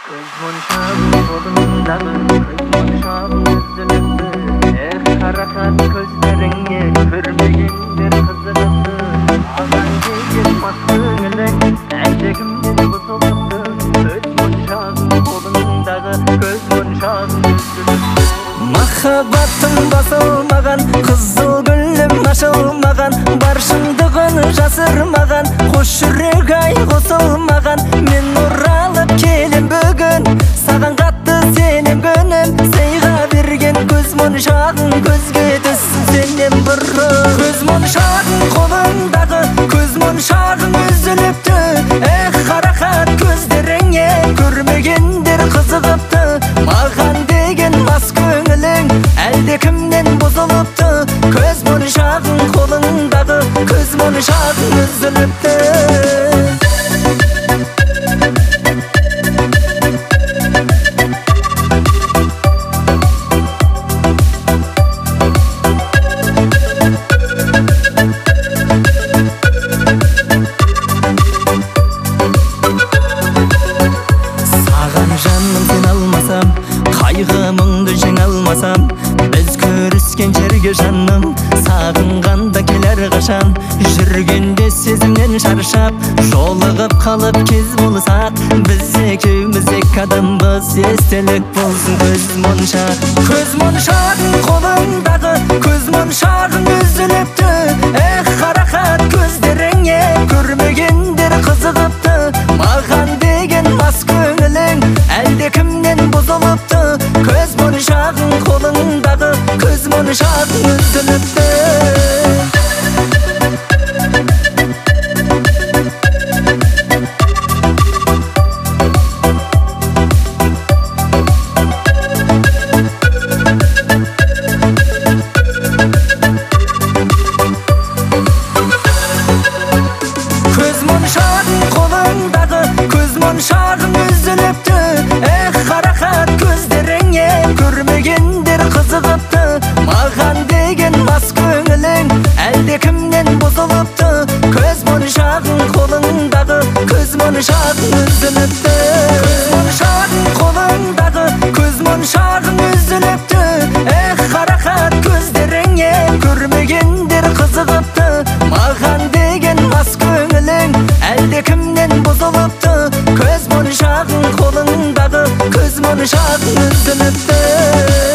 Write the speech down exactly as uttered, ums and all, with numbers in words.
Monşağın kolundağı monşağın üzülüptü. Eh harakat gözlerine görmegendir kızılıptı. Ağan değil maskınle eldekimden bozuluptı. Göz monşağın kolundağı göz monşağın üzülüptü. Mahabbatın basılmagan, kızıl gülüm aşılmagan, barşındığın жасырмаған, hoş yürek ay қосылмаған. Men оралып келем бүгін, саған қатты сенем гөнім. Сыйға берген көз моншағың көзге түссін сенен бұрын. Көз моншағың қолыңдағы, көз моншағың үзіліпті. Эх қарақат көздеріңе көрмегендер қызығыпты. Маған деген мас көңілің әлде кімнен бұзылыпты. Көз моншағың қолыңдағы, көз моншағың үзіліпті. Жаным сен алмасам, қайғымыңды жеңе алмасам, біз көріскен жерге жаным, сағынғанда келер қашан. Жүргенде сезімнен шаршап, жолығып қалып кез болсақ, біз екеуміз екі адамбыз, естелік болсын көз моншақ. Көз моншағың қолыңдағы, көз моншағың үзіліпті. Эх қарақат көздеріңе көрмегендер қызығыпты. Маған деген мас көңілің әлде кімнен бұзылыпты. Көз моншағың қолыңдағы, көз моншағың үзіліпті. Көз моншағың қолыңдағы, көз моншағың үзіліпті. Эх қарақат көздеріңе көрмегендер қызығыпты. Маған деген мас көңілің әлде кімнен бұзылыпты. Көз моншағың қолыңдағы, көз моншағың үзіліпті. Көз моншағың қолыңдағы, көз моншағың үзіліпті. Эх қарақат көздеріңе көрмегендер қызығыпты. Маған деген мас көңілің әлде кімнен бұзылыпты. Көз моншағың қолыңдағы, көз моншағың үзіліпті.